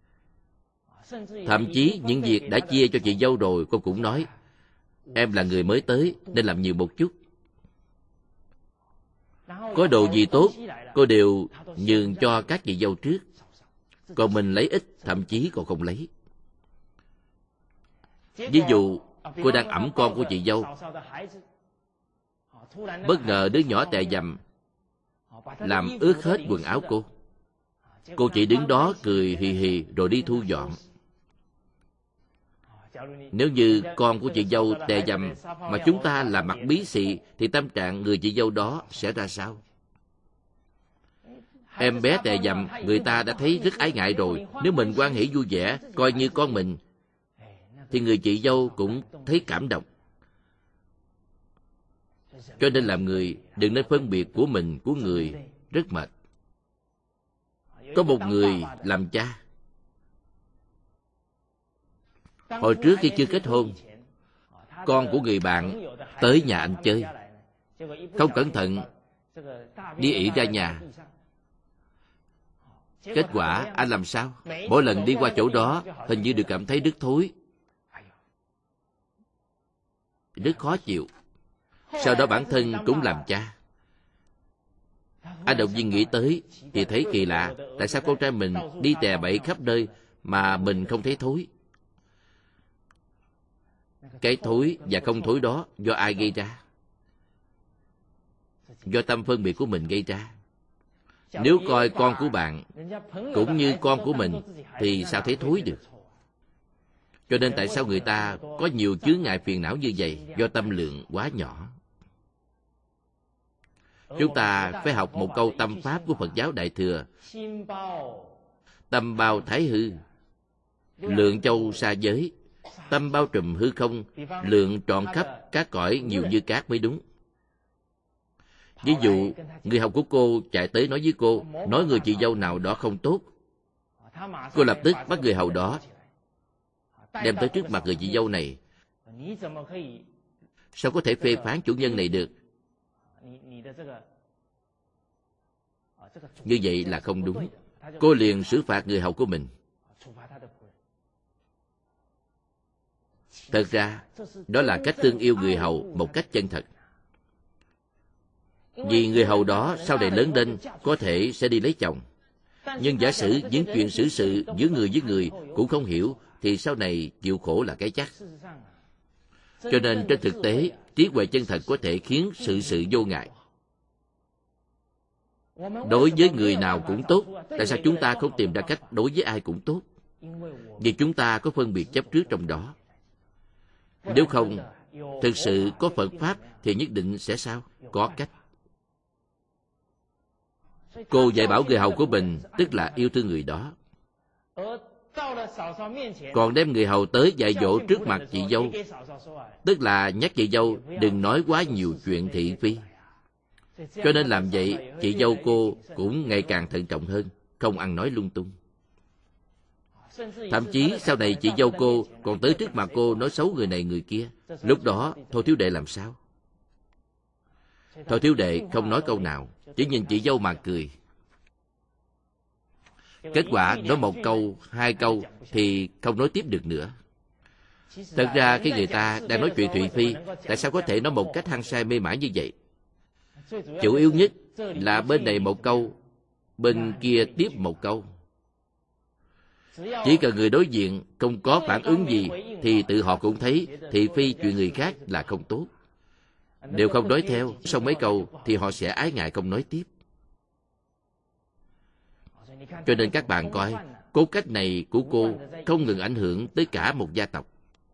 Thậm chí những việc đã chia cho chị dâu rồi, cô cũng nói, em là người mới tới nên làm nhiều một chút. Có đồ gì tốt, cô đều nhường cho các chị dâu trước. Còn mình lấy ít, thậm chí còn không lấy. Ví dụ, cô đang ẵm con của chị dâu. Bất ngờ đứa nhỏ tè dầm làm ướt hết quần áo cô. Cô chỉ đứng đó cười hì hì rồi đi thu dọn. Nếu như con của chị dâu tè dầm mà chúng ta là mặt bí xị, thì tâm trạng người chị dâu đó sẽ ra sao? Em bé tè dầm, người ta đã thấy rất ái ngại rồi. Nếu mình hoan hỉ vui vẻ, coi như con mình, thì người chị dâu cũng thấy cảm động. Cho nên làm người đừng nên phân biệt của mình của người, rất mệt. Có một người làm cha, hồi trước khi chưa kết hôn, con của người bạn tới nhà anh chơi, không cẩn thận đi ị ra nhà. Kết quả anh làm sao? Mỗi lần đi qua chỗ đó, hình như đều cảm thấy rất thối, rất khó chịu. Sau đó bản thân cũng làm cha. Anh đột nhiên nghĩ tới thì thấy kỳ lạ. Tại sao con trai mình đi tè bậy khắp nơi mà mình không thấy thối? Cái thối và không thối đó do ai gây ra? Do tâm phân biệt của mình gây ra. Nếu coi con của bạn cũng như con của mình thì sao thấy thối được? Cho nên tại sao người ta có nhiều chướng ngại phiền não như vậy? Do tâm lượng quá nhỏ. Chúng ta phải học một câu tâm pháp của Phật giáo Đại Thừa: tâm bao thái hư, lượng châu xa giới. Tâm bao trùm hư không, lượng trọn khắp các cõi nhiều như cát mới đúng. Ví dụ, người học của cô chạy tới nói với cô, nói người chị dâu nào đó không tốt. Cô lập tức bắt người hầu đó đem tới trước mặt người chị dâu này. Sao có thể phê phán chủ nhân này được? Như vậy là không đúng. Cô liền xử phạt người hầu của mình. Thật ra, đó là cách thương yêu người hầu một cách chân thật. Vì người hầu đó sau này lớn lên có thể sẽ đi lấy chồng. Nhưng giả sử những chuyện xử sự giữa người với người cũng không hiểu, thì sau này chịu khổ là cái chắc. Cho nên trên thực tế, trí huệ chân thật có thể khiến sự vô ngại. Đối với người nào cũng tốt. Tại sao chúng ta không tìm ra cách đối với ai cũng tốt? Vì chúng ta có phân biệt chấp trước trong đó. Nếu không, thực sự có Phật Pháp thì nhất định sẽ sao? Có cách. Cô dạy bảo người hầu của mình, tức là yêu thương người đó. Còn đem người hầu tới dạy dỗ trước mặt chị dâu, tức là nhắc chị dâu đừng nói quá nhiều chuyện thị phi. Cho nên làm vậy, chị dâu cô cũng ngày càng thận trọng hơn, không ăn nói lung tung. Thậm chí sau này chị dâu cô còn tới trước mặt cô nói xấu người này người kia. Lúc đó Thôi Thiếu Đệ làm sao? Thôi Thiếu Đệ không nói câu nào, chỉ nhìn chị dâu mà cười. Kết quả nói một câu, hai câu thì không nói tiếp được nữa. Thật ra cái người ta đang nói chuyện thị phi, tại sao có thể nói một cách hăng say mê mải như vậy? Chủ yếu nhất là bên này một câu, bên kia tiếp một câu. Chỉ cần người đối diện không có phản ứng gì thì tự họ cũng thấy thị phi chuyện người khác là không tốt. Đều không nói theo, sau mấy câu thì họ sẽ ái ngại không nói tiếp. Cho nên các bạn coi, cốt cách này của cô không ngừng ảnh hưởng tới cả một gia tộc.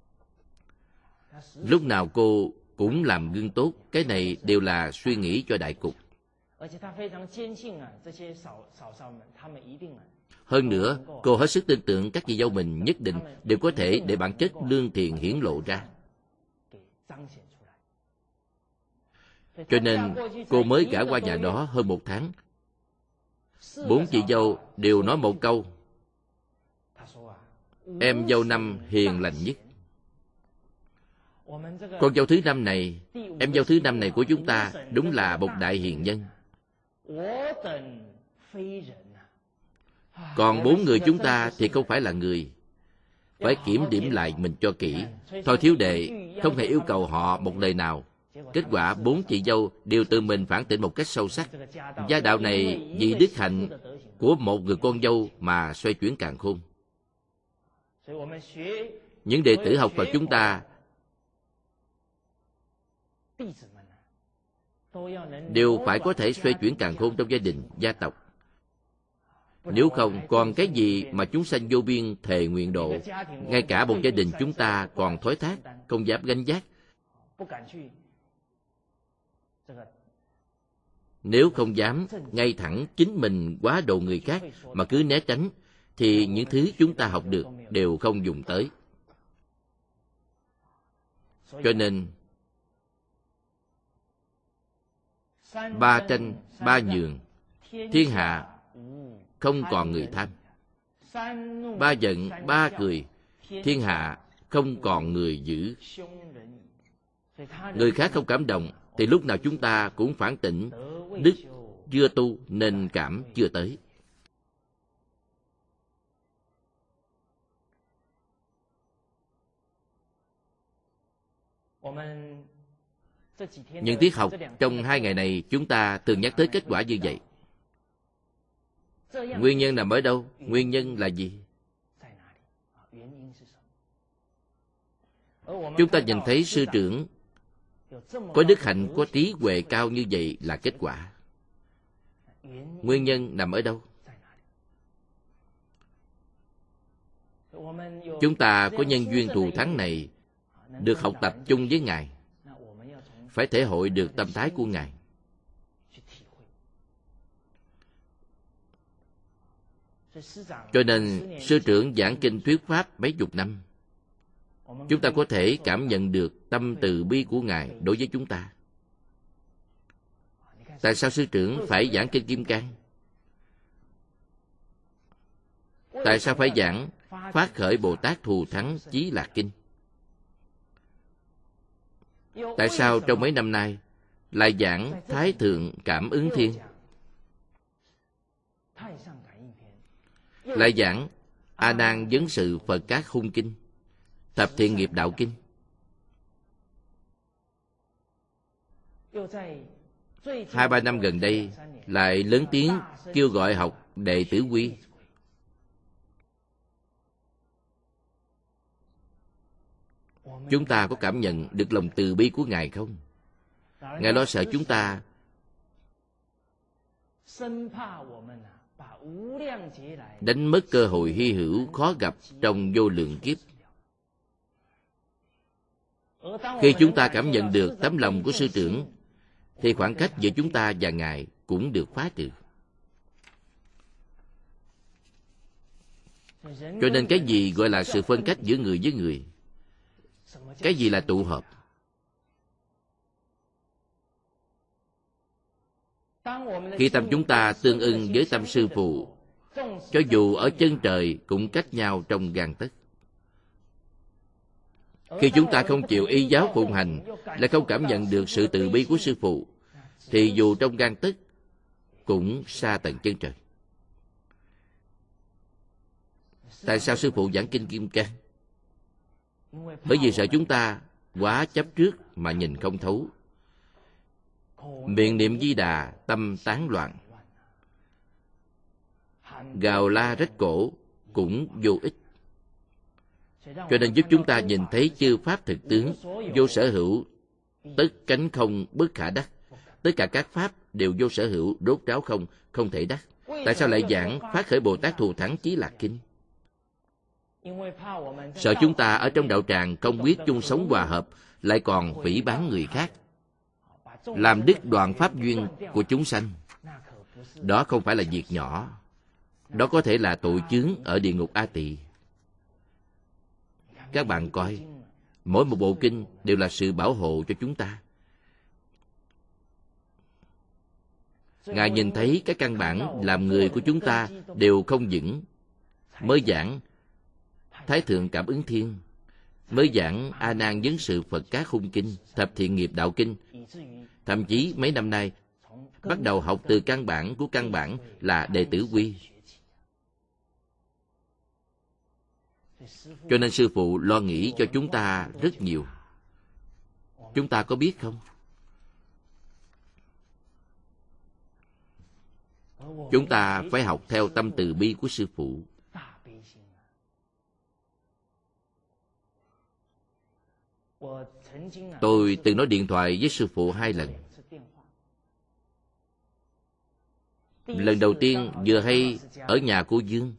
Lúc nào cô cũng làm gương tốt, cái này đều là suy nghĩ cho đại cục. Hơn nữa, cô hết sức tin tưởng các chị dâu mình nhất định đều có thể để bản chất lương thiện hiển lộ ra. Cho nên cô mới gả qua nhà đó hơn 1 tháng. 4 chị dâu đều nói một câu: em dâu năm hiền lành nhất. Con dâu thứ năm này, em dâu thứ năm này của chúng ta đúng là một đại hiền nhân. Còn 4 người chúng ta thì không phải là người. Phải kiểm điểm lại mình cho kỹ. Thôi Thiếu Đệ không hề yêu cầu họ một lời nào, Kết quả 4 chị dâu đều tự mình phản tỉnh một cách sâu sắc. Gia đạo này vì đức hạnh của một người con dâu mà xoay chuyển càn khôn. Những đệ tử học Phật chúng ta đều phải có thể xoay chuyển càn khôn trong gia đình, gia tộc. Nếu không, còn cái gì mà chúng sanh vô biên thề nguyện độ. Ngay cả một gia đình chúng ta còn thối thác, không dám gánh vác. Nếu không dám ngay thẳng chính mình quá độ người khác mà cứ né tránh, thì những thứ chúng ta học được đều không dùng tới. Cho nên, 3 tranh, 3 nhường, thiên hạ không còn người tham. 3 giận, 3 cười, thiên hạ không còn người dữ. Người khác không cảm động, thì lúc nào chúng ta cũng phản tỉnh, đức chưa tu nên cảm chưa tới. Những tiết học trong 2 ngày này chúng ta thường nhắc tới kết quả như vậy. Nguyên nhân nằm ở đâu? Nguyên nhân là gì? Chúng ta nhìn thấy sư trưởng có đức hạnh, có trí huệ cao như vậy là kết quả. Nguyên nhân nằm ở đâu? Chúng ta có nhân duyên thù thắng này, được học tập chung với Ngài, phải thể hội được tâm thái của Ngài. Cho nên, sư trưởng giảng kinh thuyết pháp mấy chục năm, chúng ta có thể cảm nhận được tâm từ bi của Ngài đối với chúng ta. Tại sao sư trưởng phải giảng kinh Kim Cang? Tại sao phải giảng Phát khởi Bồ Tát Thù Thắng Chí Lạc Kinh? Tại sao trong mấy năm nay lại giảng Thái Thượng Cảm Ứng Thiên? Lại giảng A Nan Vấn Sự Phật Các Khung Kinh, Thập Thiện Nghiệp Đạo Kinh? Hai ba năm gần đây lại lớn tiếng kêu gọi học Đệ Tử Quy. Chúng ta có cảm nhận được lòng từ bi của Ngài không? Ngài lo sợ chúng ta đánh mất cơ hội hy hữu khó gặp trong vô lượng kiếp. Khi chúng ta cảm nhận được tấm lòng của sư trưởng, thì khoảng cách giữa chúng ta và Ngài cũng được phá trừ. Cho nên cái gì gọi là sự phân cách giữa người với người? Cái gì là tụ hợp? Khi tâm chúng ta tương ưng với tâm sư phụ, cho dù ở chân trời cũng cách nhau trong gang tấc. Khi chúng ta không chịu y giáo phụng hành, lại không cảm nhận được sự từ bi của sư phụ, thì dù trong gang tấc cũng xa tận chân trời. Tại sao sư phụ giảng kinh Kim Cang? Bởi vì sợ chúng ta quá chấp trước mà nhìn không thấu. Miệng niệm Di Đà, tâm tán loạn. Gào la rách cổ cũng vô ích. Cho nên giúp chúng ta nhìn thấy chư pháp thực tướng, vô sở hữu, tất cánh không bất khả đắc. Tất cả các pháp đều vô sở hữu, rốt ráo không, không thể đắc. Tại sao lại giảng Phát khởi Bồ Tát Thù Thắng Chí Lạc Kinh? Sợ chúng ta ở trong đạo tràng không quyết chung sống hòa hợp, lại còn phỉ báng người khác, làm đứt đoạn pháp duyên của chúng sanh. Đó không phải là việc nhỏ. Đó có thể là tội chướng ở địa ngục A Tỳ. Các bạn coi, mỗi một bộ kinh đều là sự bảo hộ cho chúng ta. Ngài nhìn thấy các căn bản làm người của chúng ta đều không vững, mới giảng Thái Thượng Cảm Ứng Thiên, mới giảng A Nan Vấn Sự Phật Các Khung Kinh, Thập Thiện Nghiệp Đạo Kinh. Thậm chí mấy năm nay bắt đầu học từ căn bản của căn bản là Đệ Tử Quy. Cho nên sư phụ lo nghĩ cho chúng ta rất nhiều. Chúng ta có biết không? Chúng ta phải học theo tâm từ bi của sư phụ. Tôi từng nói điện thoại với sư phụ 2 lần. Lần đầu tiên vừa hay ở nhà cô Dương.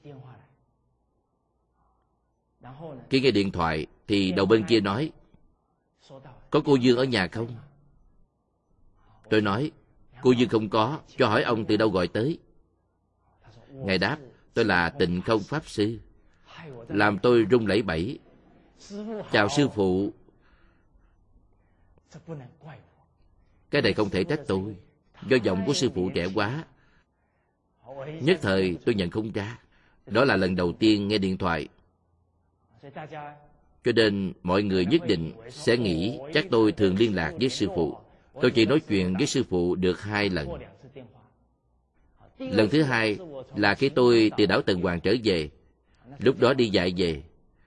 Khi nghe điện thoại thì đầu bên kia nói: có cô Dương ở nhà không? Tôi nói: cô Dương không có, cho hỏi ông từ đâu gọi tới. Ngài đáp: tôi là Tịnh Không Pháp Sư. Làm tôi run lẩy bẩy. Chào sư phụ. Cái này không thể trách tôi, do giọng của sư phụ trẻ quá. Nhất thời tôi nhận không ra. Đó là lần đầu tiên nghe điện thoại. Cho nên mọi người nhất định sẽ nghĩ chắc tôi thường liên lạc với sư phụ. Tôi chỉ nói chuyện với sư phụ được 2 lần. Lần thứ 2 là khi tôi từ đảo Tần Hoàng trở về. Lúc đó đi dạy về.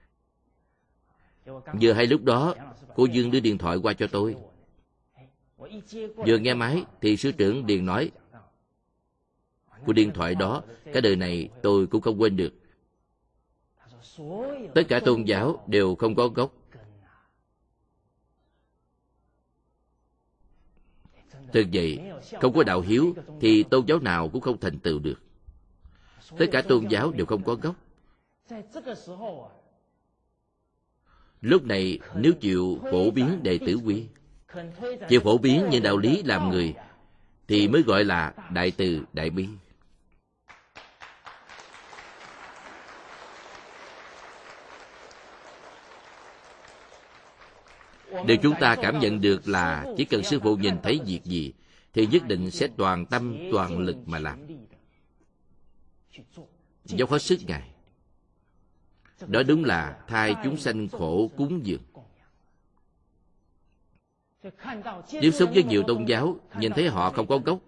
Vừa hay lúc đó cô Dương đưa điện thoại qua cho tôi. Vừa nghe máy thì sư trưởng liền nói: cuộc điện thoại đó cả đời này tôi cũng không quên được. Tất cả tôn giáo đều không có gốc. Thực vậy, không có đạo hiếu thì tôn giáo nào cũng không thành tựu được. Tất cả tôn giáo đều không có gốc. Lúc này nếu chịu phổ biến đệ tử quy, chịu phổ biến những đạo lý làm người, thì mới gọi là đại từ đại bi. Điều chúng ta cảm nhận được là chỉ cần sư phụ nhìn thấy việc gì thì nhất định sẽ toàn tâm toàn lực mà làm, dốc hết sức Ngài. Đó đúng là thay chúng sanh khổ cúng dường. Tiếp xúc với nhiều tôn giáo, nhìn thấy họ không có gốc,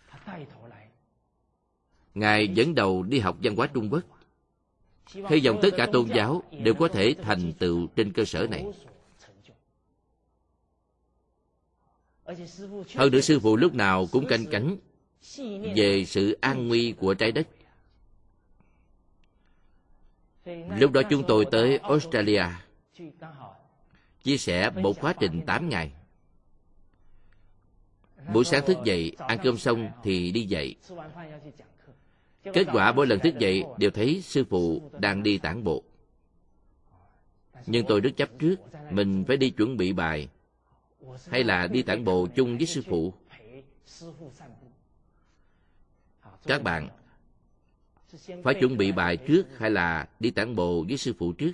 Ngài dẫn đầu đi học văn hóa Trung Quốc. Hy vọng tất cả tôn giáo đều có thể thành tựu trên cơ sở này. Hơn nữa sư phụ lúc nào cũng canh cánh về sự an nguy của trái đất. Lúc đó chúng tôi tới Australia, chia sẻ một khóa trình 8 ngày. Buổi sáng thức dậy, ăn cơm xong thì đi dạy. Kết quả mỗi lần thức dậy đều thấy sư phụ đang đi tản bộ. Nhưng tôi rất chấp trước, mình phải đi chuẩn bị bài, hay là đi tản bộ chung với sư phụ. Các bạn phải chuẩn bị bài trước hay là đi tản bộ với sư phụ trước?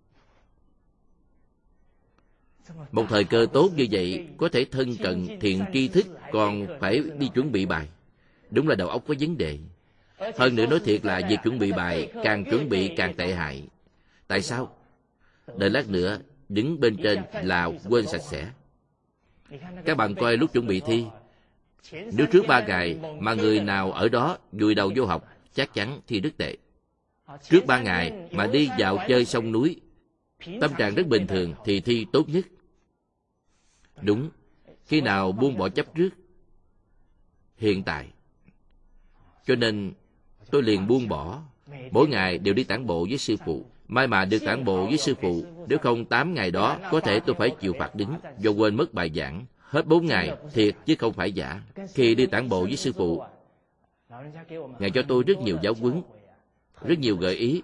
Một thời cơ tốt như vậy, có thể thân cận thiện tri thức còn phải đi chuẩn bị bài. Đúng là đầu óc có vấn đề. Hơn nữa nói thiệt là việc chuẩn bị bài càng chuẩn bị càng tệ hại. Tại sao? Đợi lát nữa đứng bên trên là quên sạch sẽ. Các bạn coi lúc chuẩn bị thi, nếu trước 3 ngày mà người nào ở đó vùi đầu vô học, chắc chắn thi rất tệ. Trước 3 ngày mà đi dạo chơi sông núi, tâm trạng rất bình thường thì thi tốt nhất. Đúng, khi nào buông bỏ chấp trước? Hiện tại. Cho nên tôi liền buông bỏ, mỗi ngày đều đi tản bộ với sư phụ. May mà được tản bộ với sư phụ, nếu không 8 ngày đó có thể tôi phải chịu phạt đính do quên mất bài giảng. Hết 4 ngày, thiệt chứ không phải giả. Khi đi tản bộ với sư phụ, Ngài cho tôi rất nhiều giáo huấn, rất nhiều gợi ý.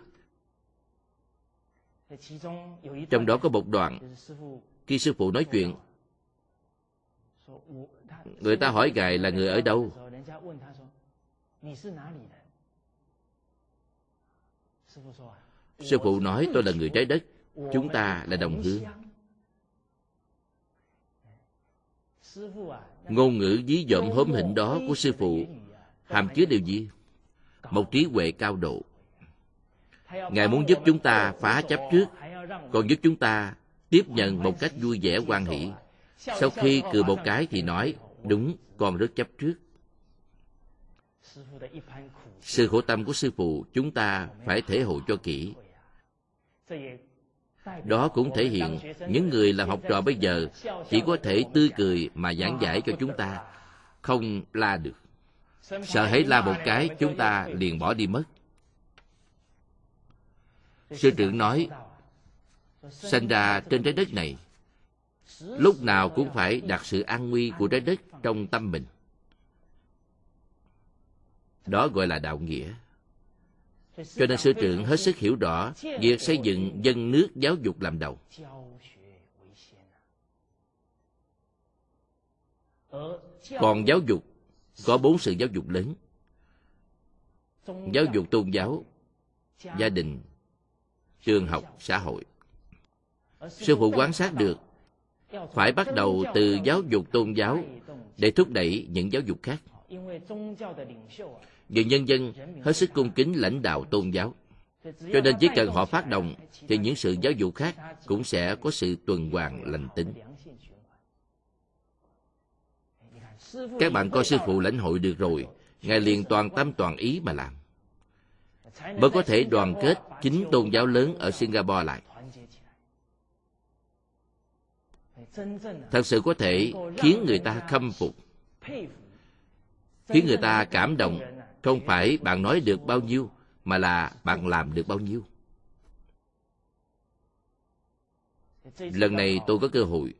Trong đó có một đoạn, khi sư phụ nói chuyện, người ta hỏi Ngài là người ở đâu. Sư phụ nói tôi là người trái đất, chúng ta là đồng hương. Ngôn ngữ dí dỏm hóm hỉnh đó của sư phụ hàm chứa điều gì? Một trí huệ cao độ. Ngài muốn giúp chúng ta phá chấp trước, còn giúp chúng ta tiếp nhận một cách vui vẻ hoan hỷ. Sau khi cười một cái thì nói, đúng, con rất chấp trước. Sự khổ tâm của sư phụ chúng ta phải thể hội cho kỹ. Đó cũng thể hiện những người làm học trò bây giờ chỉ có thể tươi cười mà giảng giải cho chúng ta, không la được. Sợ hãi la một cái, chúng ta liền bỏ đi mất. Sư trưởng nói, sinh ra trên trái đất này, lúc nào cũng phải đặt sự an nguy của trái đất trong tâm mình. Đó gọi là đạo nghĩa. Cho nên sư trưởng hết sức hiểu rõ việc xây dựng dân nước giáo dục làm đầu. Còn giáo dục có 4 sự giáo dục lớn: giáo dục tôn giáo, gia đình, trường học, xã hội. Sư phụ quan sát được phải bắt đầu từ giáo dục tôn giáo để thúc đẩy những giáo dục khác. Vì nhân dân hết sức cung kính lãnh đạo tôn giáo, cho nên chỉ cần họ phát động thì những sự giáo dục khác cũng sẽ có sự tuần hoàn lành tính. Các bạn coi sư phụ lãnh hội được rồi, Ngài liền toàn tâm toàn ý mà làm, mới có thể đoàn kết 9 tôn giáo lớn ở Singapore lại. Thật sự có thể khiến người ta khâm phục, khiến người ta cảm động. Không phải bạn nói được bao nhiêu, mà là bạn làm được bao nhiêu. Lần này tôi có cơ hội,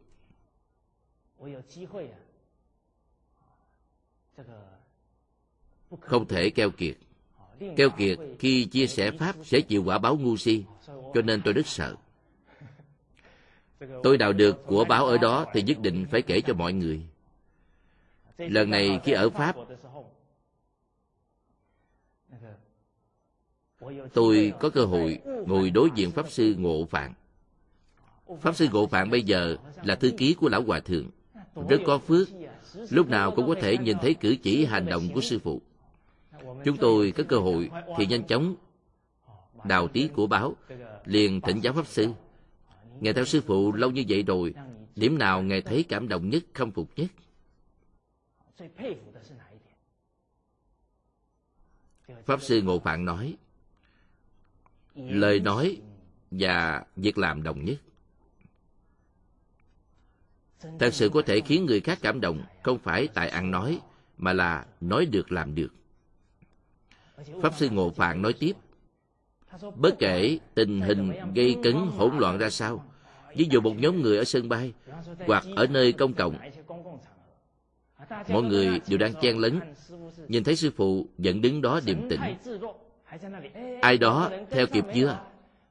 không thể keo kiệt. Keo kiệt khi chia sẻ pháp sẽ chịu quả báo ngu si, cho nên tôi rất sợ. Tôi đào được của báo ở đó thì nhất định phải kể cho mọi người. Lần này khi ở Pháp, tôi có cơ hội ngồi đối diện Pháp Sư Ngộ Phạn. Pháp Sư Ngộ Phạn bây giờ là thư ký của Lão Hòa Thượng, rất có phước, lúc nào cũng có thể nhìn thấy cử chỉ hành động của sư phụ. Chúng tôi có cơ hội thì nhanh chóng đào tí của báo, liền thỉnh giáo Pháp Sư. Ngài theo sư phụ lâu như vậy rồi, điểm nào Ngài thấy cảm động nhất, khâm phục nhất? Pháp Sư Ngộ Phạn nói, lời nói và việc làm đồng nhất. Thật sự có thể khiến người khác cảm động, không phải tại ăn nói, mà là nói được làm được. Pháp Sư Ngộ Phạn nói tiếp, bất kể tình hình gây cấn hỗn loạn ra sao, ví dụ một nhóm người ở sân bay hoặc ở nơi công cộng, mọi người đều đang chen lấn, nhìn thấy sư phụ vẫn đứng đó điềm tĩnh. Ai đó theo kịp chưa?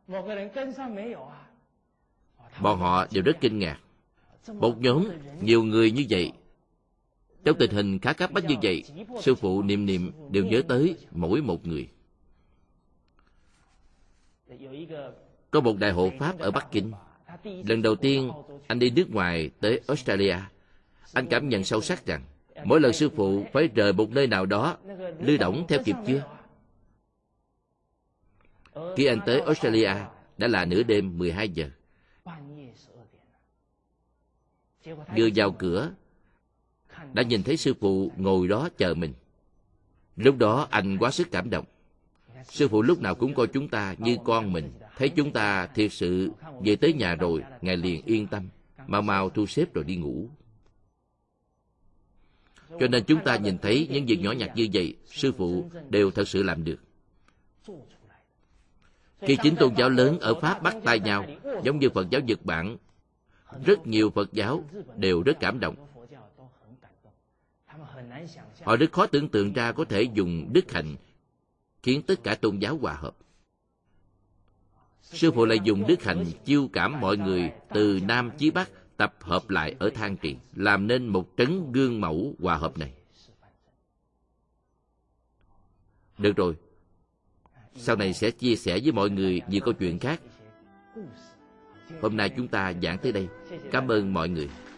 Bọn họ đều rất kinh ngạc. Một nhóm nhiều người như vậy, trong tình hình khá cấp bách như vậy, sư phụ niệm niệm đều nhớ tới mỗi một người. Có một đại hộ Pháp ở Bắc Kinh. Lần đầu tiên anh đi nước ngoài tới Australia, anh cảm nhận sâu sắc rằng mỗi lần sư phụ phải rời một nơi nào đó, Lư Đổng theo kịp chưa? Khi anh tới Australia, đã là nửa đêm 12 giờ. Vừa vào cửa, đã nhìn thấy sư phụ ngồi đó chờ mình. Lúc đó anh quá sức cảm động. Sư phụ lúc nào cũng coi chúng ta như con mình. Thấy chúng ta thiệt sự về tới nhà rồi, Ngài liền yên tâm, mau mau thu xếp rồi đi ngủ. Cho nên chúng ta nhìn thấy những việc nhỏ nhặt như vậy, sư phụ đều thật sự làm được. Khi 9 tôn giáo lớn ở Pháp bắt tay nhau, giống như Phật giáo Nhật Bản, rất nhiều Phật giáo đều rất cảm động. Họ rất khó tưởng tượng ra có thể dùng đức hạnh khiến tất cả tôn giáo hòa hợp. Sư phụ lại dùng đức hạnh chiêu cảm mọi người từ Nam chí Bắc tập hợp lại ở Thang Trì, làm nên một trấn gương mẫu hòa hợp này. Được rồi, sau này sẽ chia sẻ với mọi người nhiều câu chuyện khác. Hôm nay chúng ta giảng tới đây. Cảm ơn mọi người.